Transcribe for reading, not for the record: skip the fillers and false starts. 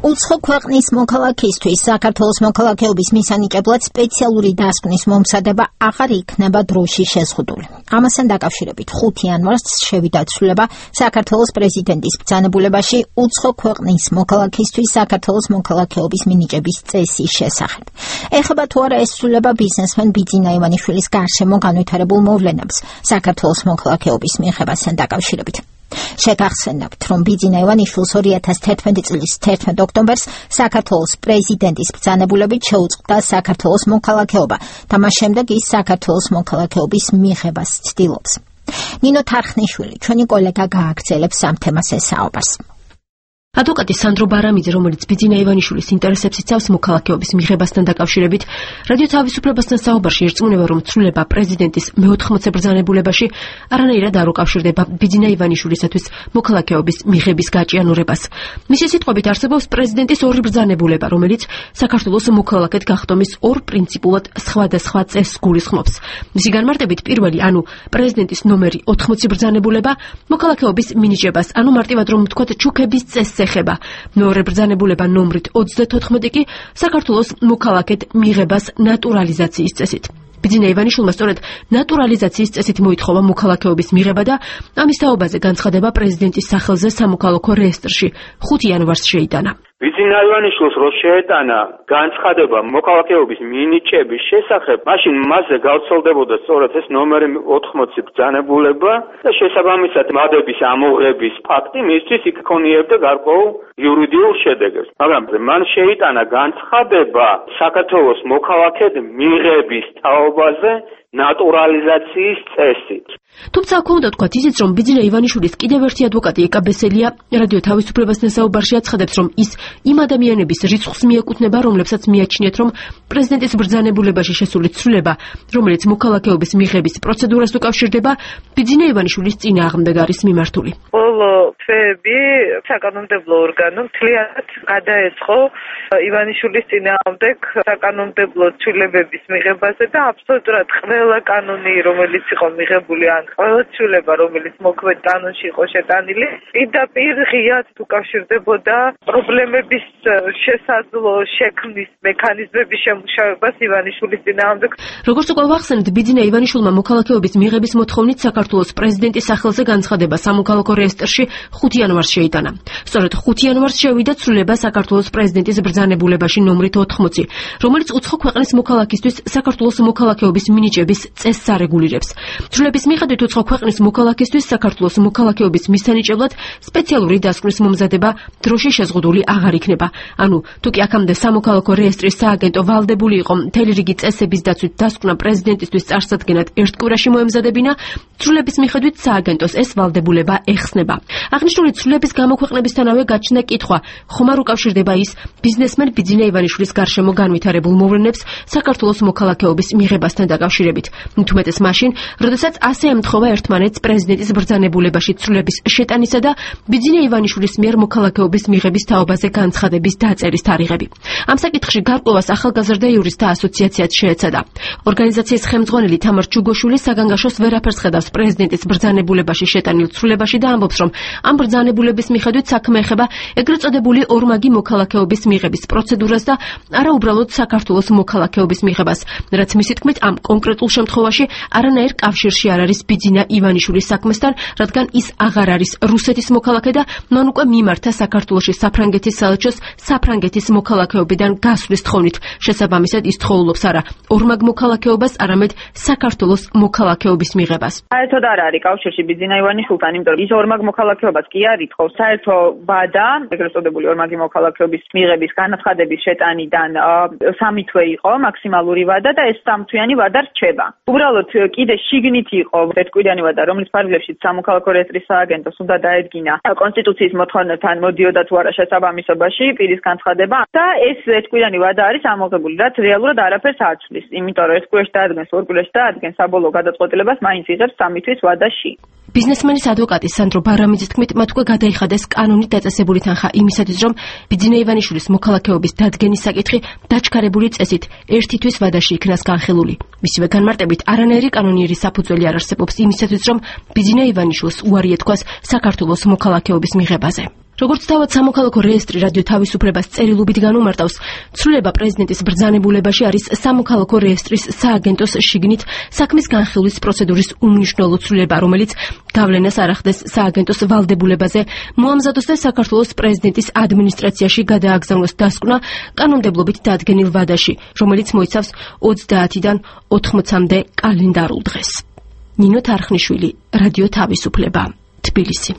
უცხო ქვეყნის მოქალაქისთვის საქართველოს მოქალაქეობის მისანიჭებლად სპეციალური დასკვნის მომზადება აღარ იქნება დროში შეზღუდული. ამასთან დაკავშირებით 5 იანვარს შევიდა ცვლილება საქართველოს პრეზიდენტის ბრძანებულებაში უცხო ქვეყნის მოქალაქისთვის საქართველოს მოქალაქეობის მინიჭების წესის შესახებ. ეხება თუ არა ეს ცვლილება ბიზნესმენ ბიძინა ივანიშვილის გარშემო განვითარებულ მოვლენებს საქართველოს მოქალაქეობის მიღებასთან დაკავშირებით. შეგახსენებთ, რომ ბიძინა ივანიშვილს 2011 წლის 11 ოქტომბერს საქართველოს პრეზიდენტის ბრძანებულებით შეუწყდა საქართველოს მოქალაქეობა და მას შემდეგ ის საქართველოს მოქალაქეობის მიღებას ცდილობს. ნინო თარხნიშვილი, ჩვენი კოლეგა გააგრძელებს ამ თემას ესაობას. ადვოკატი სანდრო ბარამიძე, რომელიც ბიძინა ივანიშვილის ინტერესებს იცავს მოქალაქეობის მიღებასთან დაკავშირებით, რადიო თავისუფლებასთან საუბარში ირწმუნება, რომ ცვლილება პრეზიდენტის მე-80 ბრძანებულებაში არანაირად არ უკავშირდება ბიძინა ივანიშვილისათვის მოქალაქეობის მიღების გაჭიანურებას. მისი სიტყვებით არსებობს პრეზიდენტის ორი ბრძანებულება, რომელიც საქართველოს მოქალაქედ გახდომის ორ პრინციპულად სხვადასხვა წესს გულისხმობს. მისი განმარტებით პირველი, ანუ პრეზიდენტის ნომერი 80 ბრძანებულება მოქალაქეობის მინიჭებას, ანუ მარტივად რომ ვთქვათ, ჩუქების წესს ეხება. მეორე ბრძანებულება ნომრით 34 კი საქართველოს მოქალაქედ მიღებას ნატურალიზაციის წესით. ბიძინა ივანიშვილმა სწორედ ნატურალიზაციის წესით მოითხოვა მოქალაქეობის მიღება და ამის თაობაზე განცხადება პრეზიდენტის სახელზე სამოქალაქო რეესტრში 5 იანვარს შეიტანა. ბიძინა ივანიშვილს რო შეეტანა განცხადება მოქალაქეობის მინიჭების შესახებ, მაშინ მასზე გავრცელდებოდა სწორედ ეს ნომერი 80 ბრძანებულება და შესაბამისად მადების ამოღების ფაქტი მისთვის იქ ქონიებდა გარკვეულ იურიდიულ შედეგებს. მაგრამ მან შეიტანა განცხადება საქართველოს მოქალაქედ მიღების თაობაზე ნატურალიზაციის წესით. თუმცა აქ უნდა თქვათ ისიც, რომ ბიძინა ივანიშვილის კიდევ ერთი ადვოკატი ეკა ბესელია რადიო თავისუფლებასთან საუბარში აცხადებს, რომ ის იმ ადამიანების რიცხვს მიეკუთვნება, რომლებსაც მიაჩნიათ, რომ პრეზიდენტის ბრძანებულებაში შესული ცვლილება, რომელიც მოქალაქეობის მიღების პროცედურას უკავშირდება, ბიძინა ივანიშვილის წინააღმდეგ არის მიმართული. ბოლო თვეები საკანონმდებლო ორგანო მთლიანად გადაეწყო ივანიშვილის წინააღმდეგ საკანონმდებლო ცვლილებების მიღებაზე და აბსოლუტურად ყველა კანონი, რომელიც იყო მიღებული, ან ყველა ცვლილება, რომელიც მოქმედ კანონში იყო შეტანილი, პირდაპირ ღიად უკავშირდებოდა პრობლემების შესაძლო შექმნის მექანიზმების შემუშავებას ივანიშვილის წინააღმდეგ. როგორც უკვე ვახსენეთ, ბიძინა ივანიშვილმა მოქალაქეობის მიღების მოთხოვნით საქართველოს პრეზიდენტის სახელზე განცხადება სამოქალაქო რეესტრში 5 იანვარს შეიტანა. სწორედ 5 იანვარს შევიდა ცვლილება საქართველოს პრეზიდენტის ბრძანებულებაში ნომრით 80, რომელიც უცხო ქვეყნის მოქალაქისთვის საქართველოს მოქალაქეობის მინიჭების წესს არეგულირებს. ცვლილების მიხედვით უცხო ქვეყნის მოქალაქისთვის საქართველოს მოქალაქეობის მისანიჭებლად სპეციალური დასკვნის მომზადება დროში შეზღუდული აღარ იქნება. ანუ თუ კი აქამდე სამოქალაქო რეესტრის სააგენტო ვალდებული იყო მთელი რიგი წესების დაცვით დასკვნა პრეზიდენტისთვის წარსადგენად ერთ კვირაში მოემზადებინა, ცვლილების მიხედვით სააგენტოს ეს ვალდებულება ეხსნება. აღნიშნული ცვლილების გამოქვეყნებისთანავე გაჩნდა კითხვა, ხომ არ უკავშირდება ის ბიზნესმენ ბიძინა ივანიშვილის გარშემო განვითარებულ მოვლენებს საქართველოს მოქალაქეობის მიღებასთან დაკავშირებით. თუმეტეს მაშინ, როდესაც ასე ემთხოვა ერთმანეთს პრეზიდენტის ბრძანებულებაში ცვლილების შეტანისა და ბიძინა ივანიშვილის მიერ მოქალაქეობის მიღების თაობაზე განცხადების დაწერის თარიღები. ამ საკითხში გარკვევას ახალგაზრდა იურისტთა ასოციაციაც შეეცადა. ორგანიზაციის ხელმძღვანელი თამარ ჩუგოშვილი საგანგაშოს ვერაფერს ხედავს პრეზიდენტის ბრძანებულებაში შეტანილ ცვლილებაში და ამბობს, რომ ამ ბრძანებულების მიხედვით საქმე ეხება ეგრეთ წოდებული ორმაგი მოქალაქეობის მიღების პროცედურას და არა უბრალოდ საქართველოს მოქალაქეობის მიღებას, რაც მისი თქმით ამ კონკრეტულ შემთხვევაში არანაირ კავშირში არ არის ბიძინა ივანიშვილის საქმესთან, რადგან ის აღარ არის რუსეთის მოქალაქე და მან უკვე მიმართა საქართველოში საფრანგეთის საელჩოს საფრანგეთის მოქალაქეობიდან გასვლის თხოვნით. შესაბამისად ის თხოვლობს არა ორმაგ მოქალაქეობას, არამედ საქართველოს მოქალაქეობის მიღებას. საერთოდ არ არის კავშირში ბიძინა ივანიშვილთან, იმიტომ რომ ის ორმაგ მოქალაქეობას კი არ ითხოვს. საერთო ვადა, ეგრეთ წოდებული ორმაგი მოქალაქეობის მიღების განაცხადების შეტანიდან 3 თვე იყო მაქსიმალური ვადა და ეს 3 თვიანი ვადა რჩება. უბრალოდ კიდე შიგნით იყო ერთკვირიანი ვადა, რომლის ფარგლებში სამოქალაქო რეესტრის სააგენტოს უნდა დაედგინა კონსტიტუციის მოთხოვნებთან მოდიოდა თუ არა შესაბამისობაში პირის განცხადება და ეს ერთკვირიანი ვადა არის ამოღებული, რაც რეალურად არაფერს არ ცვლის, იმიტომ რომ ერთ კვირაში დაადგენს, ორ კვირაში დაადგენს, საბოლოო გადაწყვეტილებას მაინც იღებს 3 თვის ვადაში. ბიზნესმენის ადვოკატი სანდრო ბარამიძის თქმით, მათ უკვე გადაიხადეს კანონით დაწესებული თანხა იმისათვის, რომ ბიძინა ივანიშვილის მოქალაქეობის დადგენის საკითხი დაჩქარებული წესით 1 თვის ვადაში იქნას განხილული. მისივე განმარტებით, არანაირი კანონიერი საფუძველი არ არსებობს იმისათვის, რომ ბიძინა ივანიშვილს უარი ეთქვას საქართველოს მოქალაქეობის მიღებაზე. როგორც თავად სამოქალაქო რეესტრი რადიო თავისუფლებას წერილობით განუმარტავს, ცვლილება პრეზიდენტის ბრძანებულებაში არის სამოქალაქო რეესტრის სააგენტოს შიგნით საქმის განხილვის პროცედურის უმნიშვნელო ცვლილება, რომელიც გავლენას არ ახდენს სააგენტოს ვალდებულებაზე, მოამზადოს და საქართველოს პრეზიდენტის ადმინისტრაციაში გადააგზავნოს დასკვნა კანონმდებლობით დადგენილ ვადაში, რომელიც მოიცავს 30-დან 80-მდე კალენდარულ დღეს. ნინო თარხნიშვილი, რადიო თავისუფლება, თბილისი.